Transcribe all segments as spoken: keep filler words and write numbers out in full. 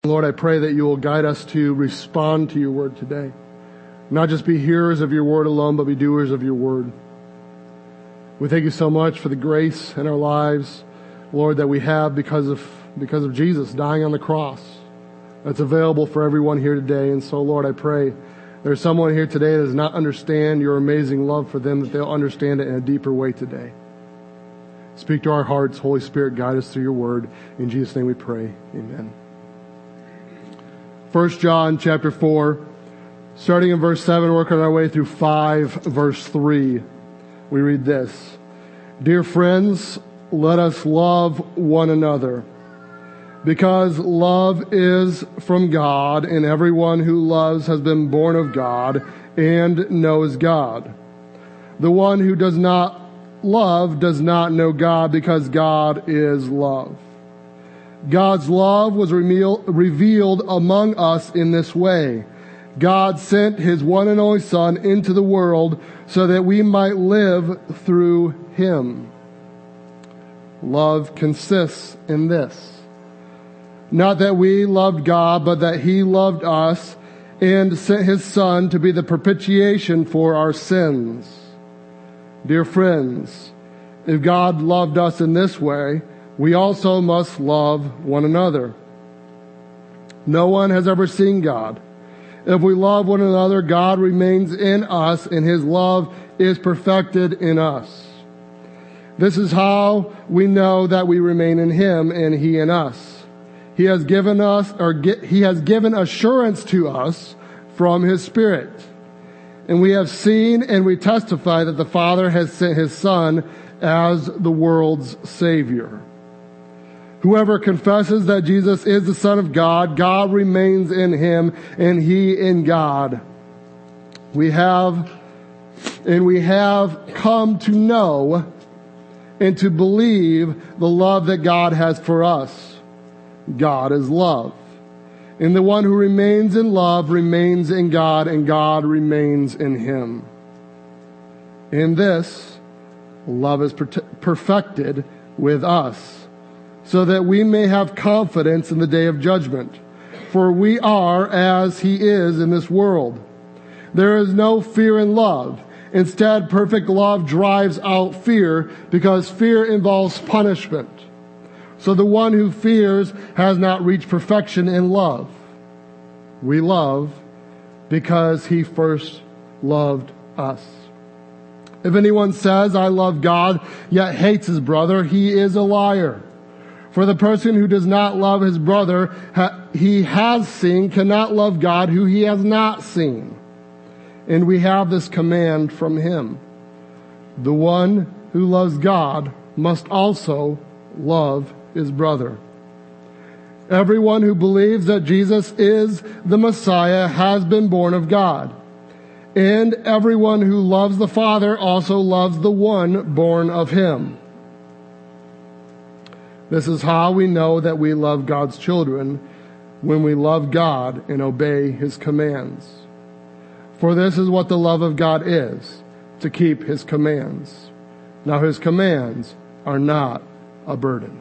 Lord, I pray that you will guide us to respond to your word today. Not just be hearers of your word alone, but be doers of your word. We thank you so much for the grace in our lives, Lord, that we have because of because of Jesus dying on the cross. That's available for everyone here today. And so, Lord, I pray there's someone here today that does not understand your amazing love for them, that they'll understand it in a deeper way today. Speak to our hearts. Holy Spirit, guide us through your word. In Jesus' name we pray. Amen. First John chapter four, starting in verse seven, working our way through five, verse three. We read this. Dear friends, let us love one another, because love is from God, and everyone who loves has been born of God and knows God. The one who does not love does not know God, because God is love. God's love was revealed among us in this way. God sent his one and only Son into the world so that we might live through him. Love consists in this. Not that we loved God, but that he loved us and sent his Son to be the propitiation for our sins. Dear friends, if God loved us in this way, we also must love one another. No one has ever seen God. If we love one another, God remains in us, and his love is perfected in us. This is how we know that we remain in him and he in us. He has given us, or get, he has given assurance to us from his Spirit. And we have seen and we testify that the Father has sent his Son as the world's Savior. Whoever confesses that Jesus is the Son of God, God remains in him and he in God. We have, and we have come to know and to believe the love that God has for us. God is love. And the one who remains in love remains in God, and God remains in him. In this, love is perfected with us, so that we may have confidence in the day of judgment. For we are as he is in this world. There is no fear in love. Instead, perfect love drives out fear, because fear involves punishment. So the one who fears has not reached perfection in love. We love because he first loved us. If anyone says, I love God, yet hates his brother, he is a liar. For the person who does not love his brother ha- he has seen cannot love God who he has not seen. And we have this command from him. The one who loves God must also love his brother. Everyone who believes that Jesus is the Messiah has been born of God. And everyone who loves the Father also loves the one born of him. This is how we know that we love God's children, when we love God and obey his commands. For this is what the love of God is, to keep his commands. Now his commands are not a burden.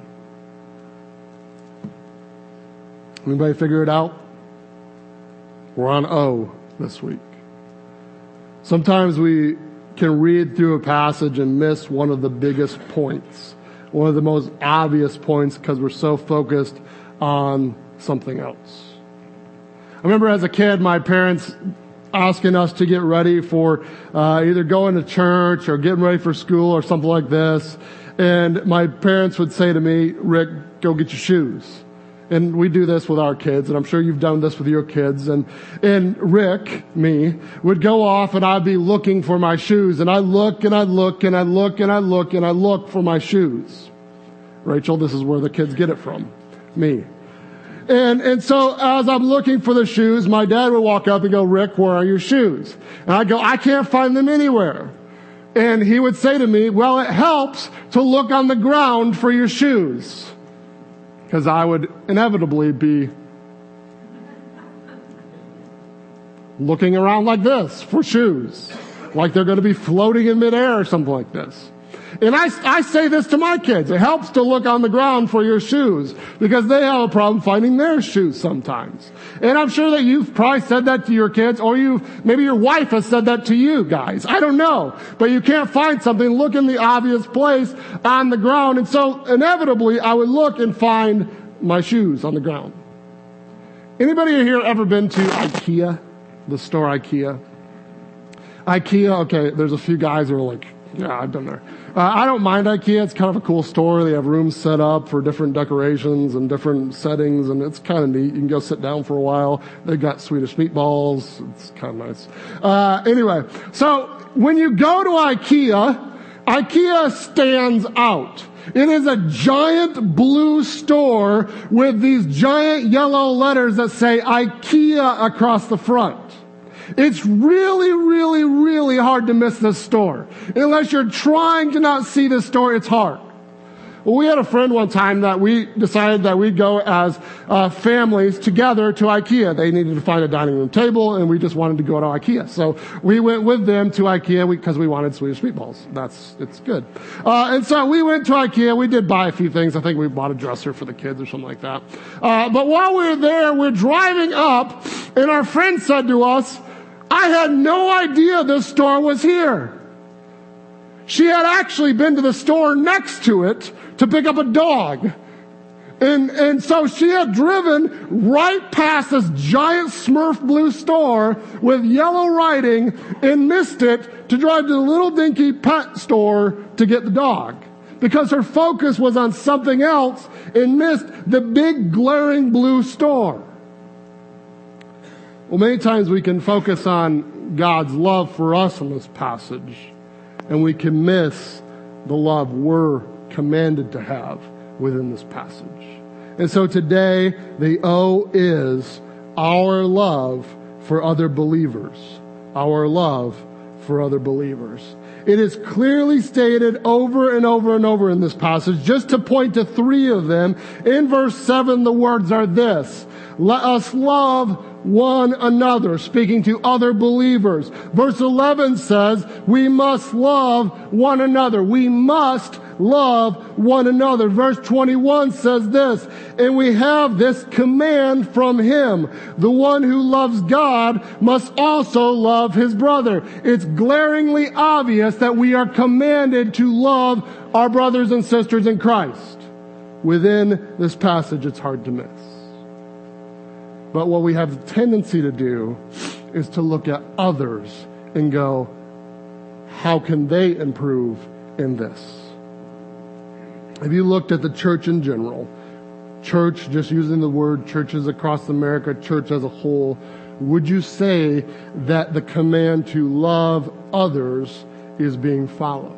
Anybody figure it out? We're on O this week. Sometimes we can read through a passage and miss one of the biggest points. One of the most obvious points, because we're so focused on something else. I remember as a kid, my parents asking us to get ready for uh, either going to church or getting ready for school or something like this. And my parents would say to me, Rick, go get your shoes. And we do this with our kids, and I'm sure you've done this with your kids. And, and Rick, me, would go off and I'd be looking for my shoes. And I look and I look and I look and I look and I look for my shoes. Rachel, this is where the kids get it from. Me. And, and so as I'm looking for the shoes, my dad would walk up and go, Rick, where are your shoes? And I'd go, I can't find them anywhere. And he would say to me, well, it helps to look on the ground for your shoes. Because I would inevitably be looking around like this for shoes. Like they're going to be floating in midair or something like this. And I, I say this to my kids. It helps to look on the ground for your shoes because they have a problem finding their shoes sometimes. And I'm sure that you've probably said that to your kids, or you maybe your wife has said that to you guys. I don't know. But you can't find something, look in the obvious place on the ground. And so inevitably I would look and find my shoes on the ground. Anybody here ever been to IKEA? The store IKEA? IKEA, okay, there's a few guys who are like, yeah, I've been there. Uh, I don't mind IKEA. It's kind of a cool store. They have rooms set up for different decorations and different settings, and it's kind of neat. You can go sit down for a while. They've got Swedish meatballs. It's kind of nice. Uh, anyway, so when you go to IKEA, IKEA stands out. It is a giant blue store with these giant yellow letters that say IKEA across the front. It's really, really, really hard to miss this store. Unless you're trying to not see this store, it's hard. Well, we had a friend one time that we decided that we'd go as uh, families together to IKEA. They needed to find a dining room table, and we just wanted to go to IKEA. So we went with them to IKEA because we wanted Swedish meatballs. That's, it's good. Uh, and so we went to IKEA. We did buy a few things. I think we bought a dresser for the kids or something like that. Uh, but while we were there, we're driving up, and our friend said to us, I had no idea this store was here. She had actually been to the store next to it to pick up a dog. And, and so she had driven right past this giant Smurf blue store with yellow writing and missed it to drive to the little dinky pet store to get the dog. Because her focus was on something else and missed the big glaring blue store. Well, many times we can focus on God's love for us in this passage, and we can miss the love we're commanded to have within this passage. And so today, the O is our love for other believers. Our love for other believers. It is clearly stated over and over and over in this passage. Just to point to three of them, in verse seven, the words are this: let us love one another, speaking to other believers. Verse eleven says, we must love one another. We must love one another. Verse twenty-one says this, and we have this command from Him. The one who loves God must also love his brother. It's glaringly obvious that we are commanded to love our brothers and sisters in Christ. Within this passage, it's hard to miss. But what we have the tendency to do is to look at others and go, how can they improve in this? Have you looked at the church in general? Church, just using the word churches across America, church as a whole, would you say that the command to love others is being followed?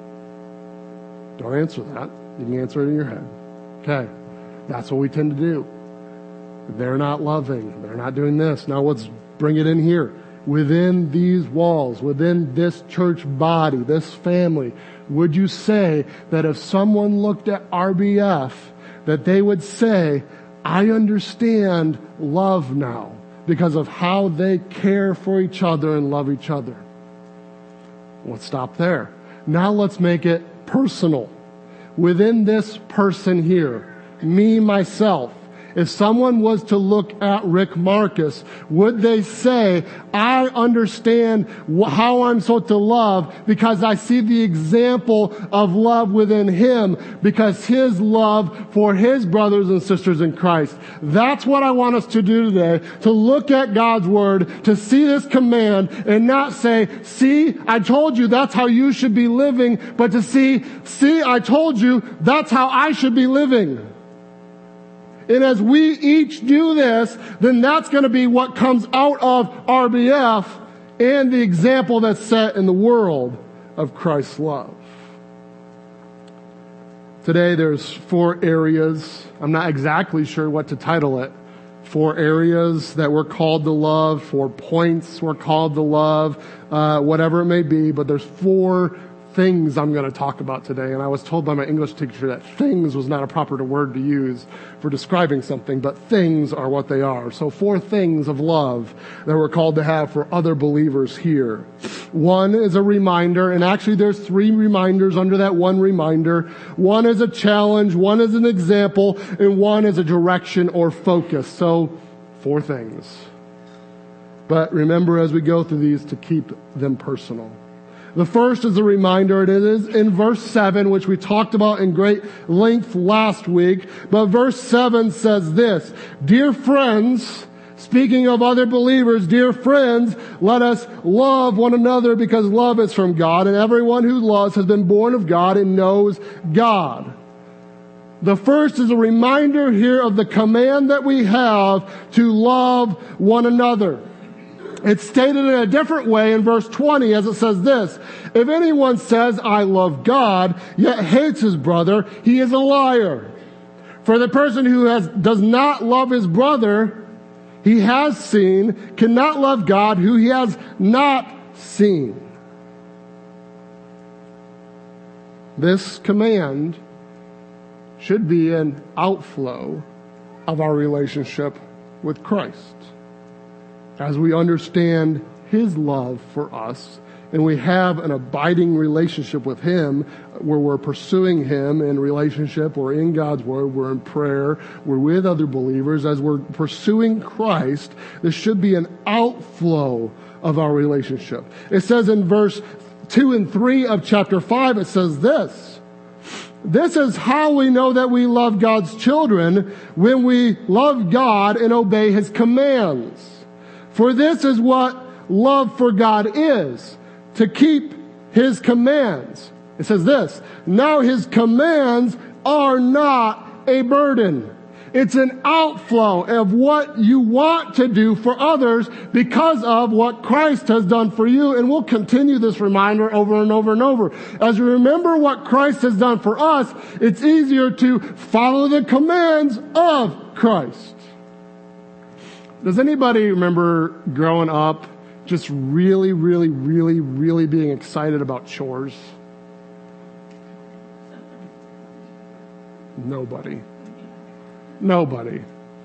Don't answer that. You can answer it in your head. Okay. That's what we tend to do. They're not loving. They're not doing this. Now let's bring it in here. Within these walls, within this church body, this family, would you say that if someone looked at R B F, that they would say, I understand love now because of how they care for each other and love each other? Let's stop there. Now let's make it personal. Within this person here, me, myself, if someone was to look at Rick Marcus, would they say, I understand how I'm supposed to love because I see the example of love within him because his love for his brothers and sisters in Christ. That's what I want us to do today, to look at God's Word, to see this command and not say, see, I told you that's how you should be living, but to see, see, I told you that's how I should be living. And as we each do this, then that's going to be what comes out of R B F and the example that's set in the world of Christ's love. Today there's four areas. I'm not exactly sure what to title it. Four areas that we're called to love, four points we're called to love, uh, whatever it may be. But there's four things I'm going to talk about today. And I was told by my English teacher that things was not a proper word to use for describing something, but things are what they are. So four things of love that we're called to have for other believers here. One is a reminder, and actually there's three reminders under that one reminder. One is a challenge, one is an example, and one is a direction or focus. So four things. But remember as we go through these to keep them personal. The first is a reminder. It is in verse seven, which we talked about in great length last week. But verse seven says this, "Dear friends," speaking of other believers, "dear friends, let us love one another because love is from God, and everyone who loves has been born of God and knows God." The first is a reminder here of the command that we have to love one another. It's stated in a different way in verse twenty as it says this, "If anyone says, 'I love God,' yet hates his brother, he is a liar. For the person who has, does not love his brother he has seen cannot love God who he has not seen." This command should be an outflow of our relationship with Christ. As we understand His love for us, and we have an abiding relationship with Him, where we're pursuing Him in relationship, we're in God's Word, we're in prayer, we're with other believers, as we're pursuing Christ, this should be an outflow of our relationship. It says in verse two and three of chapter five, it says this, "This is how we know that we love God's children, when we love God and obey His commands. For this is what love for God is, to keep His commands." It says this, "Now His commands are not a burden." It's an outflow of what you want to do for others because of what Christ has done for you. And we'll continue this reminder over and over and over. As we remember what Christ has done for us, it's easier to follow the commands of Christ. Does anybody remember growing up just really, really, really, really being excited about chores? Nobody. Nobody.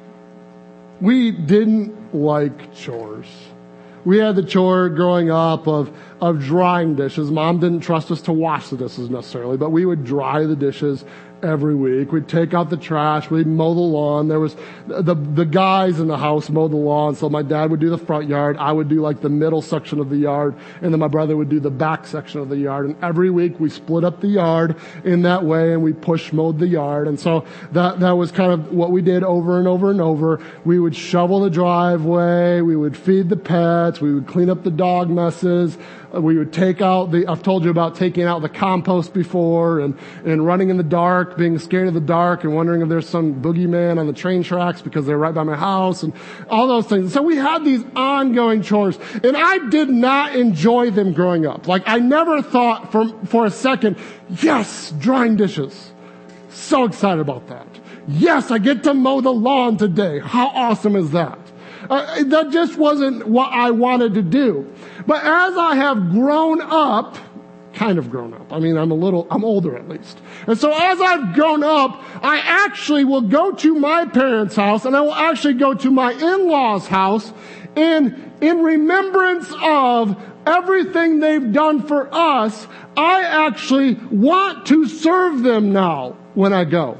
We didn't like chores. We had the chore growing up of, of drying dishes. Mom didn't trust us to wash the dishes necessarily, but we would dry the dishes every week. We'd take out the trash. We'd mow the lawn. There was the, the guys in the house mowed the lawn. So my dad would do the front yard. I would do like the middle section of the yard. And then my brother would do the back section of the yard. And every week we split up the yard in that way and we push mowed the yard. And so that, that was kind of what we did over and over and over. We would shovel the driveway. We would feed the pets. We would clean up the dog messes. We would take out the, I've told you about taking out the compost before and, and running in the dark, being scared of the dark and wondering if there's some boogeyman on the train tracks because they're right by my house and all those things. So we had these ongoing chores and I did not enjoy them growing up. Like I never thought for, for a second, yes, drying dishes. So excited about that. Yes, I get to mow the lawn today. How awesome is that? Uh, that just wasn't what I wanted to do. But as I have grown up, kind of grown up. I mean, I'm a little, I'm older at least. And so as I've grown up, I actually will go to my parents' house and I will actually go to my in-laws' house and in remembrance of everything they've done for us, I actually want to serve them now when I go.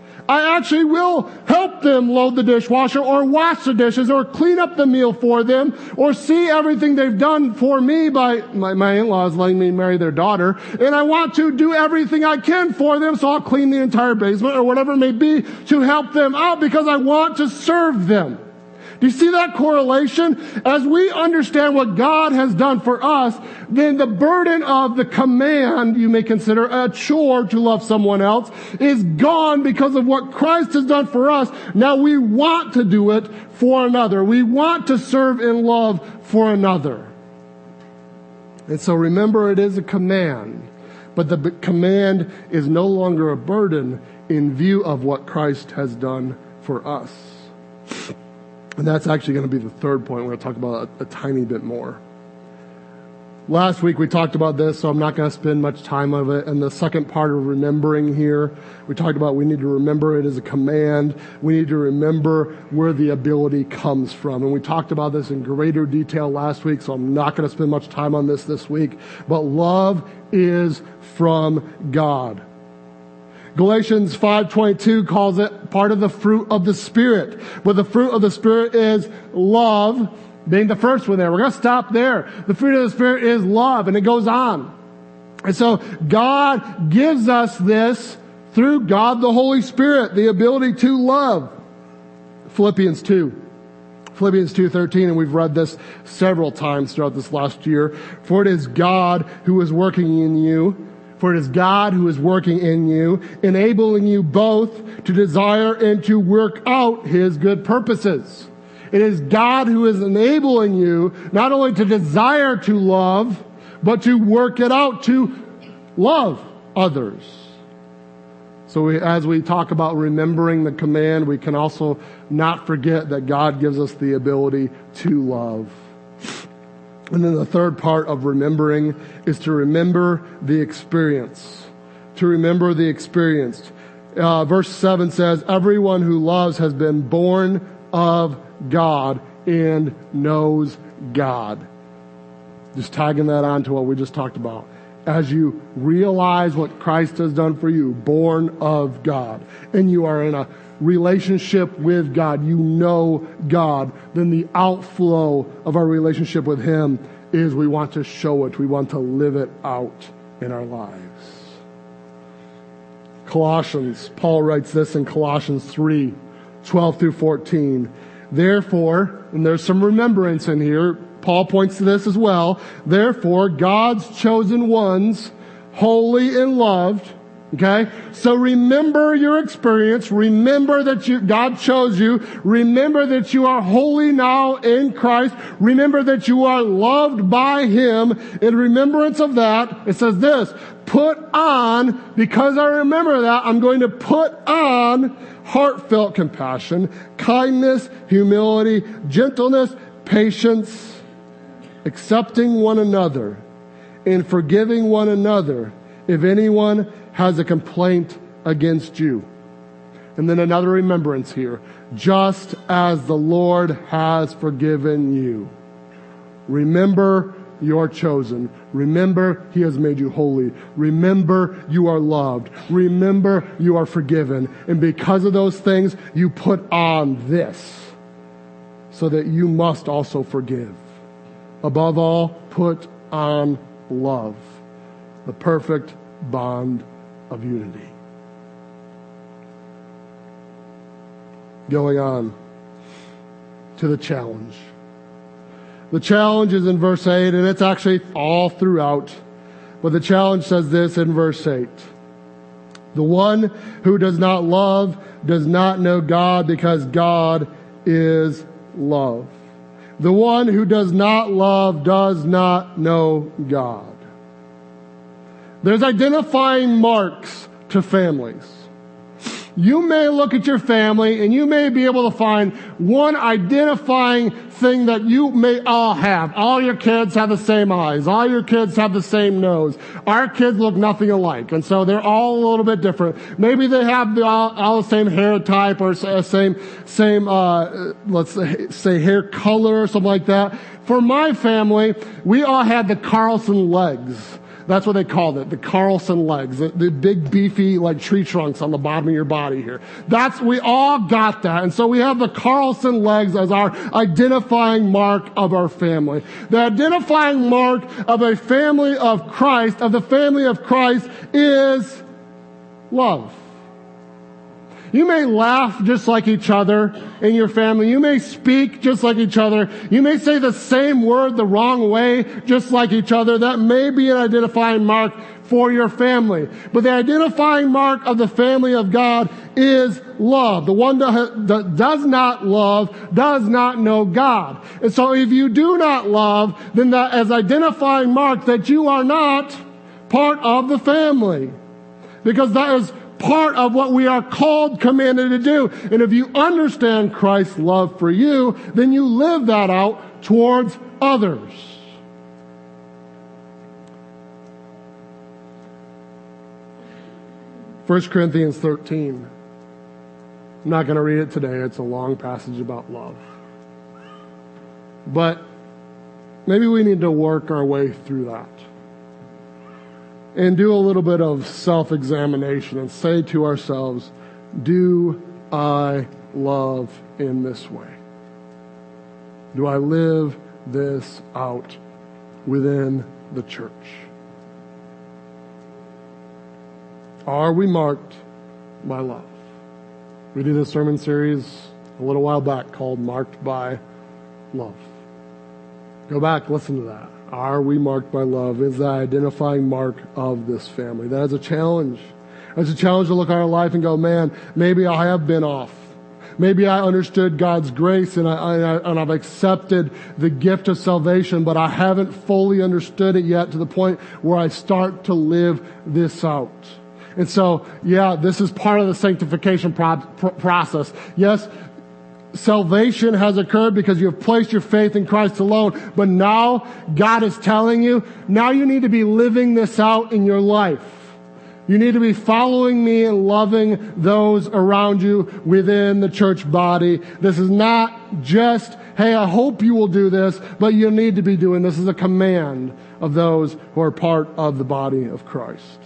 I actually will help them load the dishwasher or wash the dishes or clean up the meal for them or see everything they've done for me by my, my in-laws letting me marry their daughter. And I want to do everything I can for them, so I'll clean the entire basement or whatever it may be to help them out because I want to serve them. Do you see that correlation? As we understand what God has done for us, then the burden of the command, you may consider a chore to love someone else, is gone because of what Christ has done for us. Now we want to do it for another. We want to serve in love for another. And so remember, it is a command, but the command is no longer a burden in view of what Christ has done for us. And that's actually going to be the third point. We're going to talk about a, a tiny bit more. Last week we talked about this, so I'm not going to spend much time of it. And the second part of remembering here, we talked about we need to remember it as a command. We need to remember where the ability comes from. And we talked about this in greater detail last week, so I'm not going to spend much time on this this week. But love is from God. Galatians five twenty-two calls it part of the fruit of the Spirit. But the fruit of the Spirit is love, being the first one there. We're going to stop there. The fruit of the Spirit is love, and it goes on. And so God gives us this through God the Holy Spirit, the ability to love. Philippians two. Philippians two thirteen, and we've read this several times throughout this last year. For it is God who is working in you. For it is God who is working in you, enabling you both to desire and to work out His good purposes. It is God who is enabling you not only to desire to love, but to work it out to love others. So we, as we talk about remembering the command, we can also not forget that God gives us the ability to love. And then the third part of remembering is to remember the experience. To remember the experience. Uh, verse seven says, everyone who loves has been born of God and knows God. Just tagging that on to what we just talked about. As you realize what Christ has done for you, born of God, and you are in a relationship with God, you know God, then the outflow of our relationship with Him is we want to show it. We want to live it out in our lives. Colossians, Paul writes this in Colossians three, twelve through fourteen. Therefore, and there's some remembrance in here, Paul points to this as well. Therefore, God's chosen ones, holy and loved. Okay? So remember your experience. Remember that you, God chose you. Remember that you are holy now in Christ. Remember that you are loved by Him. In remembrance of that, it says this, put on, because I remember that, I'm going to put on heartfelt compassion, kindness, humility, gentleness, patience, accepting one another, and forgiving one another if anyone has a complaint against you. And then another remembrance here. Just as the Lord has forgiven you. Remember you're chosen. Remember He has made you holy. Remember you are loved. Remember you are forgiven. And because of those things, you put on this so that you must also forgive. Above all, put on love, the perfect bond of unity. Going on to the challenge. The challenge is in verse eight, and it's actually all throughout. But the challenge says this in verse eight. The one who does not love does not know God, because God is love. The one who does not love does not know God. There's identifying marks to families. You may look at your family and you may be able to find one identifying thing that you may all have. All your kids have the same eyes. All your kids have the same nose. Our kids look nothing alike. And so they're all a little bit different. Maybe they have the, all, all the same hair type or same, same, uh, let's say hair color or something like that. For my family, we all had the Carlson legs. That's what they called it, the Carlson legs, the, the big beefy like tree trunks on the bottom of your body here. That's, we all got that. And so we have the Carlson legs as our identifying mark of our family. The identifying mark of a family of Christ, of the family of Christ, is love. You may laugh just like each other in your family. You may speak just like each other. You may say the same word the wrong way just like each other. That may be an identifying mark for your family. But the identifying mark of the family of God is love. The one that does not love does not know God. And so if you do not love, then that is identifying mark that you are not part of the family. Because that is part of what we are called, commanded to do. And if you understand Christ's love for you, then you live that out towards others. First Corinthians thirteen. I'm not going to read it today. It's a long passage about love. But maybe we need to work our way through that and do a little bit of self-examination and say to ourselves, do I love in this way? Do I live this out within the church? Are we marked by love? We did a sermon series a little while back called Marked by Love. Go back, listen to that. Are we marked by love? Is the identifying mark of this family? That is a challenge. It's a challenge to look at our life and go, man, maybe I have been off. Maybe I understood God's grace and, I, I, and I've accepted the gift of salvation, but I haven't fully understood it yet to the point where I start to live this out. And so, yeah, this is part of the sanctification pro- pro- process. Yes, salvation has occurred because you have placed your faith in Christ alone. But now God is telling you, now you need to be living this out in your life. You need to be following me and loving those around you within the church body. This is not just, hey, I hope you will do this, but you need to be doing this. This is a command of those who are part of the body of Christ.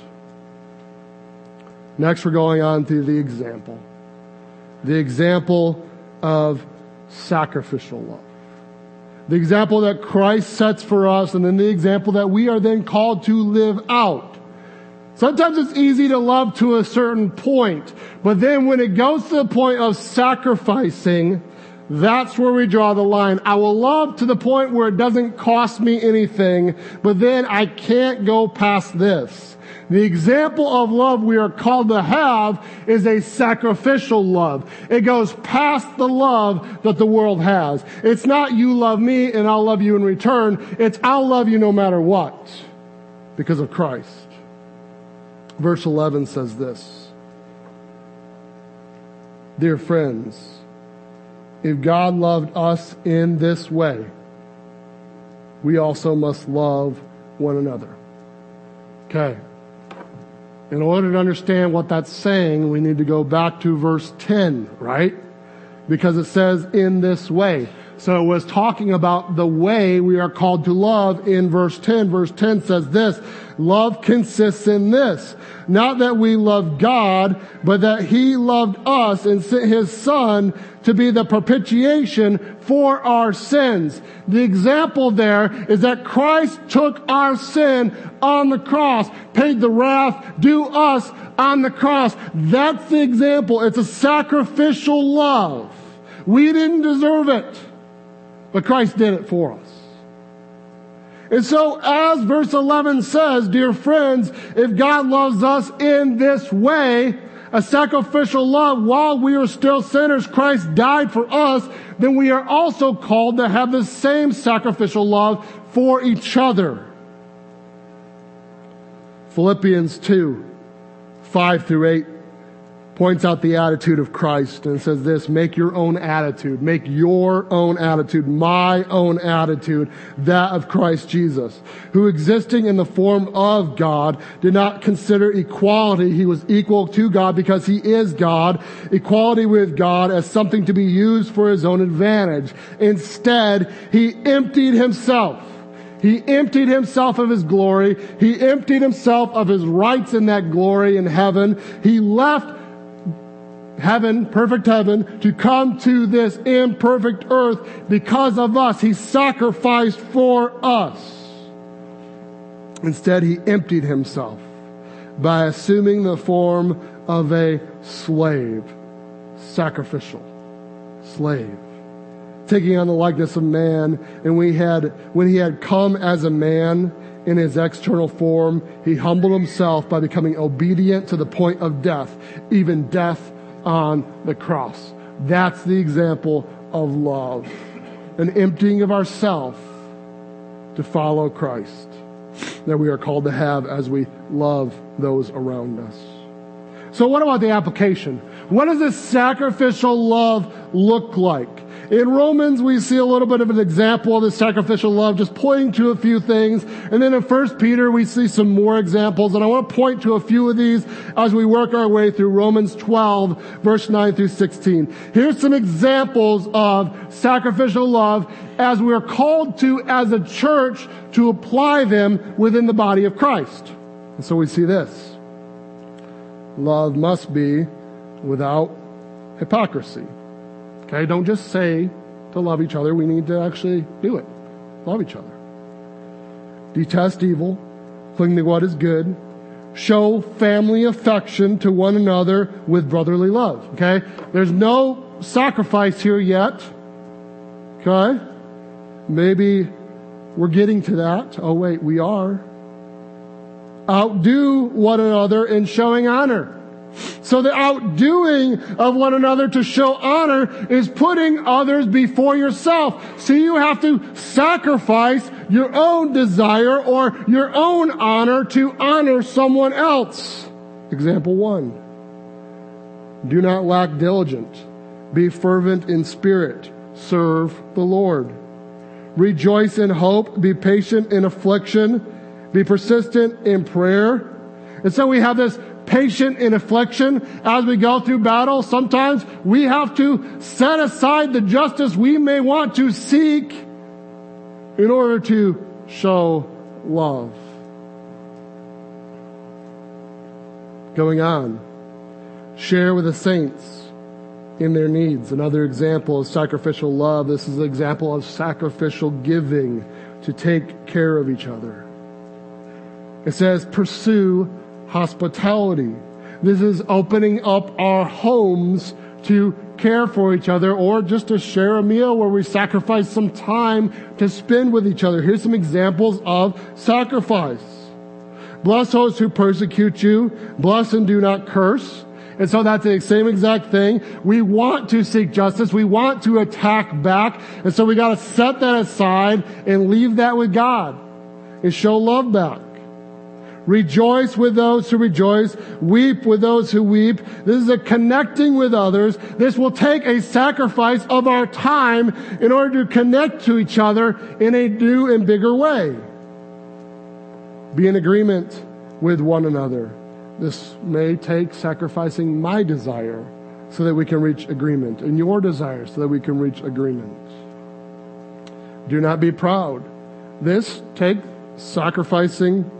Next, we're going on to the example. The example of sacrificial love. The example that Christ sets for us, and then the example that we are then called to live out. Sometimes it's easy to love to a certain point, but then when it goes to the point of sacrificing, that's where we draw the line. I will love to the point where it doesn't cost me anything, but then I can't go past this. The example of love we are called to have is a sacrificial love. It goes past the love that the world has. It's not you love me and I'll love you in return. It's I'll love you no matter what because of Christ. Verse eleven says this. Dear friends, if God loved us in this way, we also must love one another. Okay. In order to understand what that's saying, we need to go back to verse ten, right? Because it says in this way. So it was talking about the way we are called to love in verse ten. Verse ten says this, love consists in this, not that we love God, but that He loved us and sent His Son to be the propitiation for our sins. The example there is that Christ took our sin on the cross, paid the wrath due us on the cross. That's the example. It's a sacrificial love. We didn't deserve it, but Christ did it for us. And so as verse eleven says, dear friends, if God loves us in this way, a sacrificial love, while we are still sinners, Christ died for us, then we are also called to have the same sacrificial love for each other. Philippians two, five through eight points out the attitude of Christ and says this, make your own attitude, make your own attitude, my own attitude, that of Christ Jesus, who existing in the form of God, did not consider equality, he was equal to God because he is God, equality with God as something to be used for his own advantage. Instead, he emptied himself. He emptied himself of his glory. He emptied himself of his rights in that glory in heaven. He left heaven, perfect heaven, to come to this imperfect earth because of us. He sacrificed for us. Instead, he emptied himself by assuming the form of a slave, sacrificial slave, taking on the likeness of man. And we had, when he had come as a man in his external form, he humbled himself by becoming obedient to the point of death, even death on the cross. That's the example of love. An emptying of ourselves to follow Christ that we are called to have as we love those around us. So what about the application? What does this sacrificial love look like? In Romans, we see a little bit of an example of this sacrificial love, just pointing to a few things. And then in First Peter, we see some more examples. And I want to point to a few of these as we work our way through Romans twelve, verse nine through sixteen. Here's some examples of sacrificial love as we are called to, as a church, to apply them within the body of Christ. And so we see this. Love must be without hypocrisy. Okay, don't just say to love each other. We need to actually do it. Love each other. Detest evil. Cling to what is good. Show family affection to one another with brotherly love. Okay, there's no sacrifice here yet. Okay, maybe we're getting to that. Oh wait, we are. Outdo one another in showing honor. So the outdoing of one another to show honor is putting others before yourself. So you have to sacrifice your own desire or your own honor to honor someone else. Example one. Do not lack diligence. Be fervent in spirit. Serve the Lord. Rejoice in hope. Be patient in affliction. Be persistent in prayer. And so we have this patient in affliction as we go through battle. Sometimes we have to set aside the justice we may want to seek in order to show love. Going on. Share with the saints in their needs. Another example of sacrificial love. This is an example of sacrificial giving to take care of each other. It says, pursue hospitality. This is opening up our homes to care for each other or just to share a meal where we sacrifice some time to spend with each other. Here's some examples of sacrifice. Bless those who persecute you. Bless and do not curse. And so that's the same exact thing. We want to seek justice. We want to attack back. And so we got to set that aside and leave that with God and show love back. Rejoice with those who rejoice. Weep with those who weep. This is a connecting with others. This will take a sacrifice of our time in order to connect to each other in a new and bigger way. Be in agreement with one another. This may take sacrificing my desire so that we can reach agreement, and your desire so that we can reach agreement. Do not be proud. This takes sacrificing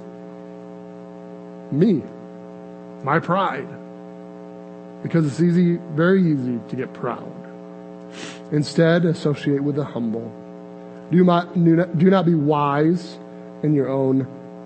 me, my pride, because it's easy, very easy to get proud. Instead, associate with the humble. Do not, do not, do not be wise in your own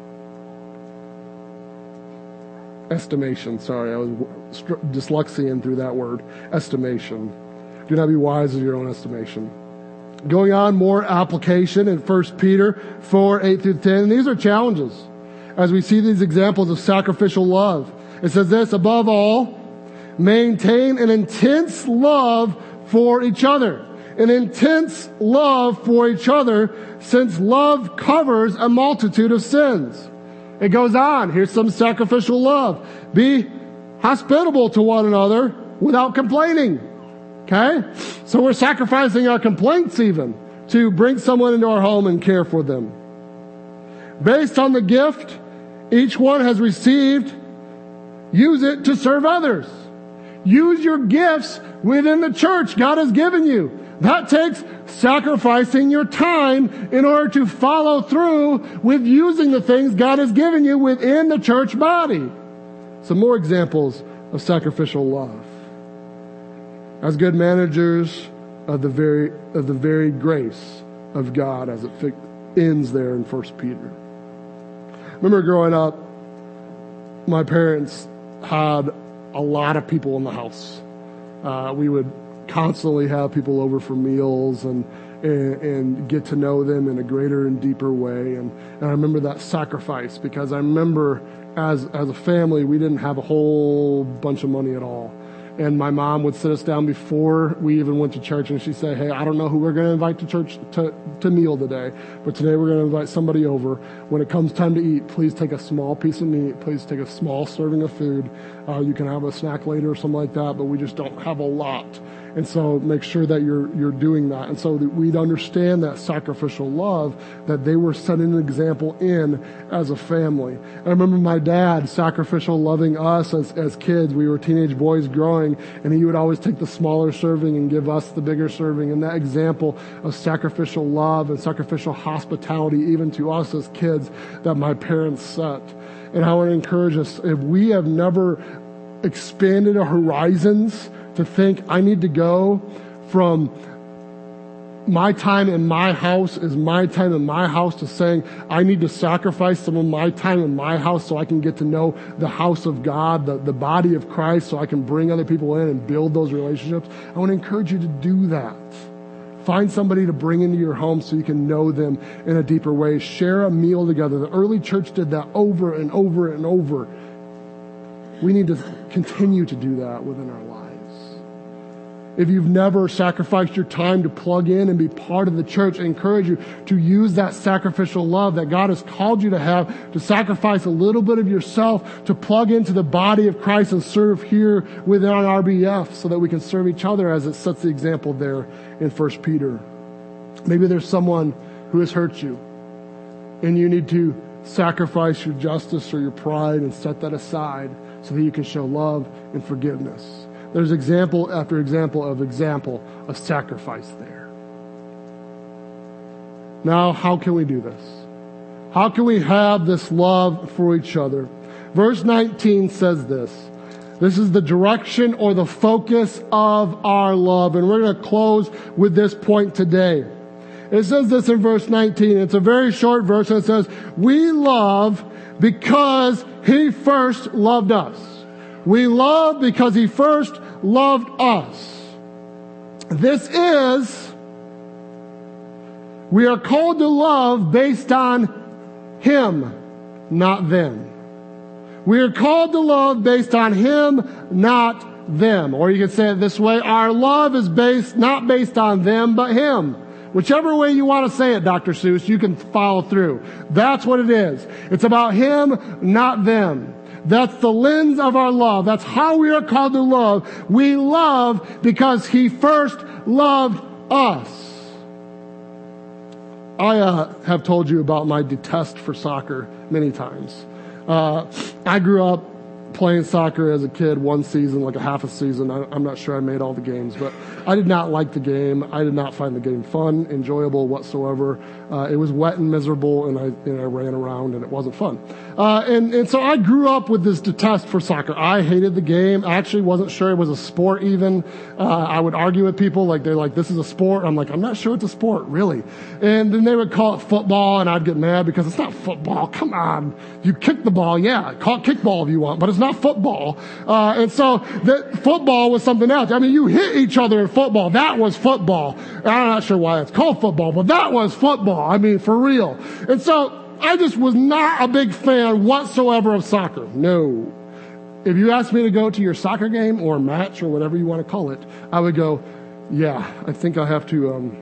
estimation. Sorry, I was dyslexian through that word. Estimation. Do not be wise in your own estimation. Going on, more application in First Peter four, eight through ten. And these are challenges as we see these examples of sacrificial love. It says this, above all, maintain an intense love for each other. An intense love for each other, since love covers a multitude of sins. It goes on. Here's some sacrificial love. Be hospitable to one another without complaining. Okay? So we're sacrificing our complaints even to bring someone into our home and care for them. Based on the gift each one has received, use it to serve others. Use your gifts within the church God has given you. That takes sacrificing your time in order to follow through with using the things God has given you within the church body. Some more examples of sacrificial love. As good managers of the very of the very grace of God, as it ends there in First Peter. Remember growing up, my parents had a lot of people in the house. Uh, we would constantly have people over for meals and, and and get to know them in a greater and deeper way. And, and I remember that sacrifice, because I remember as as a family, we didn't have a whole bunch of money at all. And my mom would sit us down before we even went to church, and she'd say, hey, I don't know who we're going to invite to church to, to meal today, but today we're going to invite somebody over. When it comes time to eat, please take a small piece of meat. Please take a small serving of food. Uh, you can have a snack later or something like that, but we just don't have a lot. And so make sure that you're you're doing that. And so that we'd understand that sacrificial love that they were setting an example in as a family. I remember my dad sacrificial loving us as, as kids. We were teenage boys growing, and he would always take the smaller serving and give us the bigger serving. And that example of sacrificial love and sacrificial hospitality, even to us as kids, that my parents set. And I want to encourage us, if we have never expanded our horizons to think I need to go from my time in my house is my time in my house to saying I need to sacrifice some of my time in my house so I can get to know the house of God, the, the body of Christ, so I can bring other people in and build those relationships. I want to encourage you to do that. Find somebody to bring into your home so you can know them in a deeper way. Share a meal together. The early church did that over and over and over. We need to continue to do that within our lives. If you've never sacrificed your time to plug in and be part of the church, I encourage you to use that sacrificial love that God has called you to have, to sacrifice a little bit of yourself to plug into the body of Christ and serve here within our R B F so that we can serve each other as it sets the example there in First Peter. Maybe there's someone who has hurt you and you need to sacrifice your justice or your pride and set that aside so that you can show love and forgiveness. There's example after example of example of sacrifice there. Now, how can we do this? How can we have this love for each other? Verse nineteen says this. This is the direction or the focus of our love. And we're going to close with this point today. It says this in verse nineteen. It's a very short verse, and it says, we love because He first loved us. We love because He first loved us. This is, we are called to love based on Him, not them. We are called to love based on Him, not them. Or you can say it this way, our love is based, not based on them, but Him. Whichever way you want to say it, Doctor Seuss, you can follow through. That's what it is. It's about Him, not them. That's the lens of our love. That's how we are called to love. We love because He first loved us. I uh, have told you about my detest for soccer many times. Uh, I grew up playing soccer as a kid, one season, like a half a season. I, I'm not sure I made all the games, but I did not like the game. I did not find the game fun, enjoyable whatsoever. Uh, it was wet and miserable, and I, and I ran around, and it wasn't fun. Uh, and, and so I grew up with this detest for soccer. I hated the game. I actually wasn't sure it was a sport even. Uh, I would argue with people, like, they're like, this is a sport. I'm like, I'm not sure it's a sport, really. And then they would call it football, and I'd get mad because it's not football. Come on. You kick the ball, yeah. Call it kickball if you want, but it's not football. Uh, and so the football was something else. I mean, you hit each other in football. That was football. I'm not sure why it's called football, but that was football. I mean, for real. And so I just was not a big fan whatsoever of soccer. No. If you asked me to go to your soccer game or match or whatever you want to call it, I would go, yeah, I think I have to um,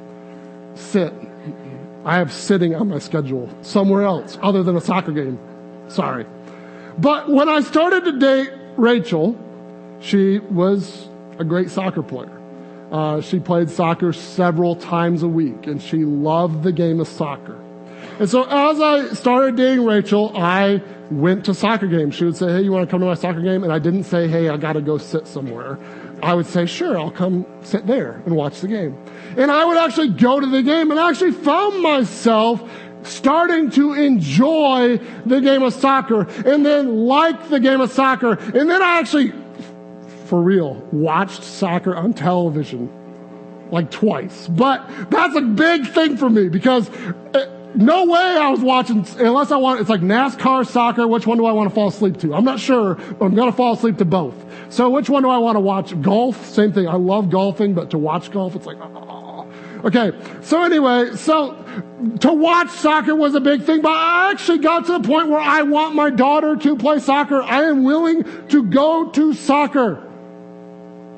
sit. I have sitting on my schedule somewhere else other than a soccer game. Sorry. But when I started to date Rachel, she was a great soccer player. Uh, she played soccer several times a week, and she loved the game of soccer. And so as I started dating Rachel, I went to soccer games. She would say, hey, you want to come to my soccer game? And I didn't say, hey, I got to go sit somewhere. I would say, sure, I'll come sit there and watch the game. And I would actually go to the game, and I actually found myself starting to enjoy the game of soccer and then like the game of soccer. And then I actually, for real, watched soccer on television like twice. But that's a big thing for me because uh, no way I was watching, unless I want, it's like NASCAR, soccer, which one do I want to fall asleep to? I'm not sure, but I'm going to fall asleep to both. So which one do I want to watch? Golf, same thing. I love golfing, but to watch golf, it's like, oh. Okay, so anyway, so to watch soccer was a big thing, but I actually got to the point where I want my daughter to play soccer. I am willing to go to soccer.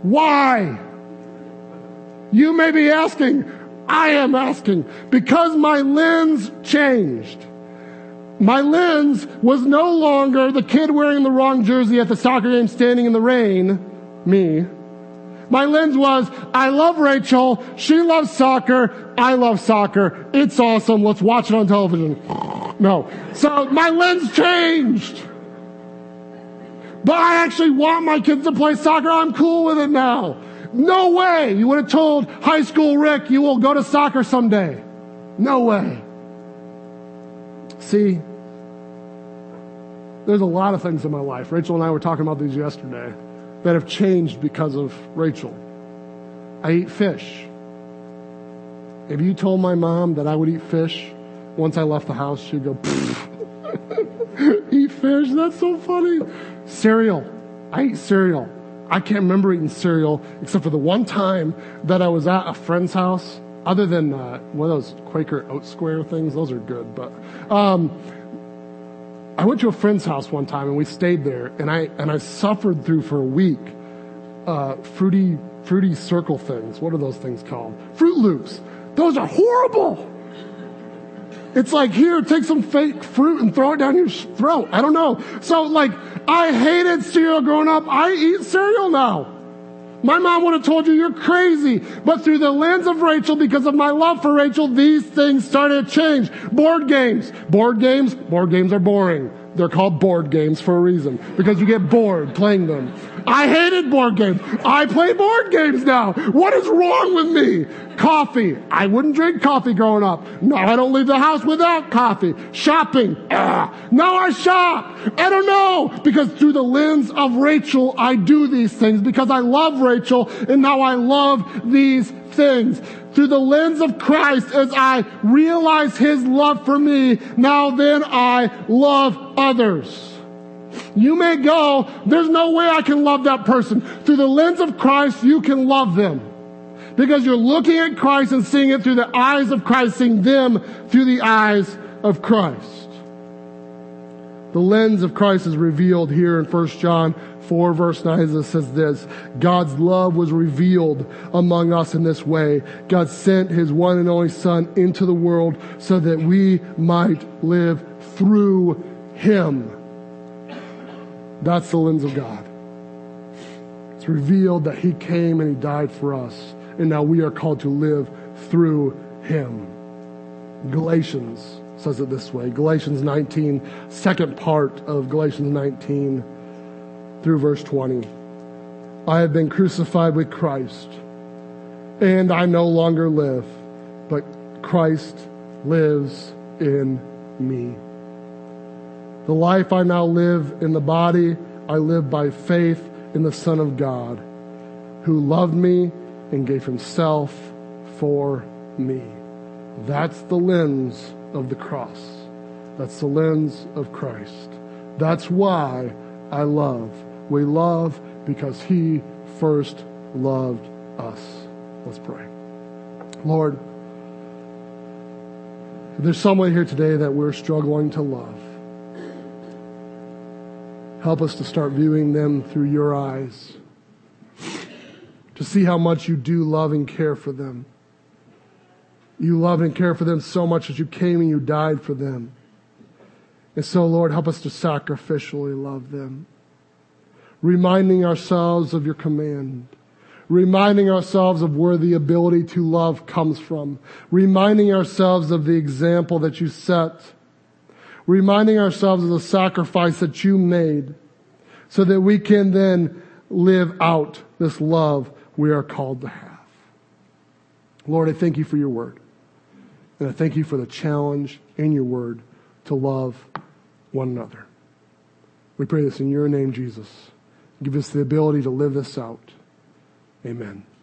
Why? You may be asking, I am asking, because my lens changed. My lens was no longer the kid wearing the wrong jersey at the soccer game standing in the rain, me. My lens was, I love Rachel, she loves soccer, I love soccer, it's awesome, let's watch it on television. No. So my lens changed. But I actually want my kids to play soccer, I'm cool with it now. No way you would have told high school Rick you will go to soccer someday. No way. See, there's a lot of things in my life. Rachel and I were talking about these yesterday that have changed because of Rachel. I eat fish. If you told my mom that I would eat fish once I left the house, she'd go, eat fish? That's so funny. Cereal. I eat cereal. I can't remember eating cereal except for the one time that I was at a friend's house. Other than uh, one of those Quaker Oat Square things, those are good. But um, I went to a friend's house one time and we stayed there, and I and I suffered through for a week uh, fruity fruity circle things. What are those things called? Fruit Loops. Those are horrible. It's like, here, take some fake fruit and throw it down your throat. I don't know. So, like, I hated cereal growing up. I eat cereal now. My mom would have told you you're crazy. But through the lens of Rachel, because of my love for Rachel, these things started to change. Board games. Board games? Board games are boring. They're called board games for a reason. Because you get bored playing them. I hated board games. I play board games now. What is wrong with me? Coffee. I wouldn't drink coffee growing up. No, I don't leave the house without coffee. Shopping. Ugh. Now I shop. I don't know. Because through the lens of Rachel, I do these things. Because I love Rachel, and now I love these things. Through the lens of Christ, as I realize His love for me, now then I love others. You may go, there's no way I can love that person. Through the lens of Christ, you can love them. Because you're looking at Christ and seeing it through the eyes of Christ, seeing them through the eyes of Christ. The lens of Christ is revealed here in First John four verse nine. It says this: God's love was revealed among us in this way. God sent His one and only Son into the world so that we might live through Him. That's the lens of God. It's revealed that He came and He died for us. And now we are called to live through Him. Galatians says it this way. Galatians nineteen, second part of Galatians nineteen through verse twenty. I have been crucified with Christ, and I no longer live, but Christ lives in me. The life I now live in the body, I live by faith in the Son of God, who loved me and gave Himself for me. That's the lens of the cross. That's the lens of Christ. That's why I love. We love because He first loved us. Let's pray. Lord, if there's someone here today that we're struggling to love, help us to start viewing them through Your eyes, to see how much You do love and care for them. You love and care for them so much that You came and You died for them. And so, Lord, help us to sacrificially love them, reminding ourselves of Your command, reminding ourselves of where the ability to love comes from, reminding ourselves of the example that You set, reminding ourselves of the sacrifice that You made so that we can then live out this love we are called to have. Lord, I thank You for Your word. And I thank You for the challenge in Your word to love one another. We pray this in Your name, Jesus. Give us the ability to live this out. Amen.